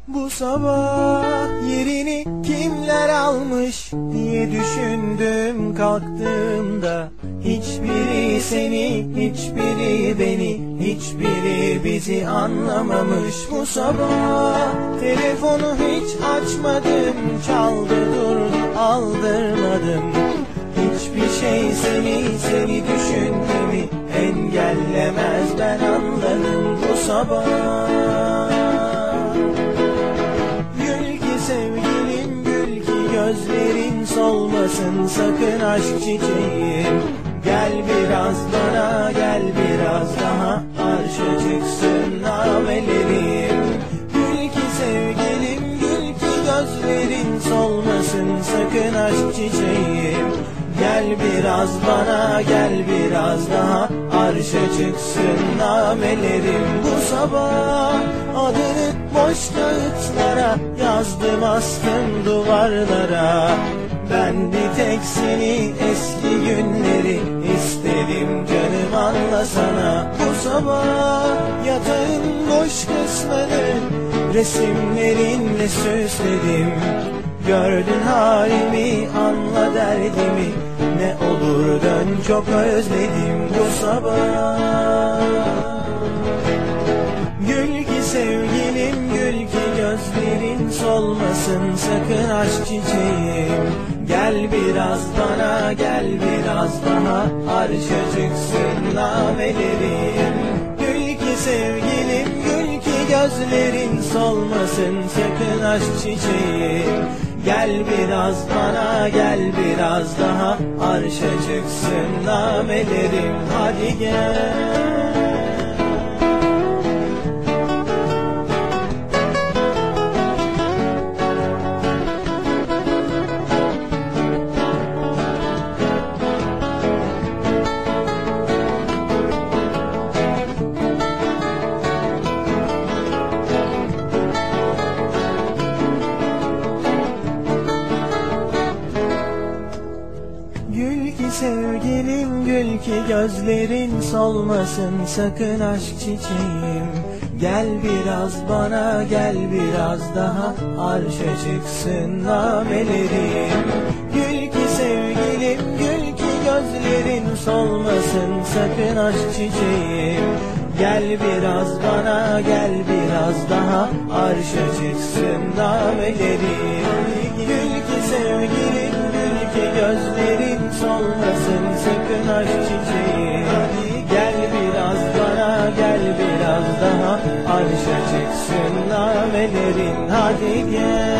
Bu sabah yerini kimler almış diye düşündüm kalktığımda. Hiçbiri seni, hiçbiri beni, hiçbiri bizi anlamamış. Bu sabah telefonu hiç açmadım, çaldı durdu aldırmadım. Hiçbir şey seni düşünmemi engellemez, ben anladım bu sabah. Sevgilim gül ki gözlerin solmasın sakın aşk çiçeğim. Gel biraz bana, gel biraz daha, arşa çıksın namelerim. Gül ki sevgilim gül ki gözlerin solmasın sakın aşk çiçeğim. Gel biraz bana, gel biraz daha, arşa çıksın namelerim. Bu sabah adını boş kağıtlara yazdım, astım duvarlara. Ben bir tek seni, eski günleri istedim canım, anlasana. Bu sabah yatağın boş kısmını resimlerinle süsledim. Gördün halimi, anla derdimi, ne olur dön, çok özledim bu sabah. Gül ki sevgilim gül ki gözlerin solmasın sakın aşk çiçeğim. Gel biraz bana, gel biraz daha, arşa çıksın namelerim. Gül ki sevgilim gül ki gözlerin solmasın sakın aşk çiçeğim. Gel biraz bana, gel biraz daha, arşa çıksın namelerim. Hadi gel. Gül ki sevgilim gül ki gözlerin solmasın sakın aşk çiçeğim. Gel biraz bana, gel biraz daha, arşa çıksın namelerim. Gül ki sevgilim gül ki gözlerin solmasın sakın aşk çiçeğim. Gel biraz bana, gel biraz daha, arşa çıksın namelerim. Gül ki sevgilim gül ki gözlerin solmasın sakın aşk çiçeğim. Gel biraz bana, gel biraz daha, arşa çıksın namelerin. Hadi gel.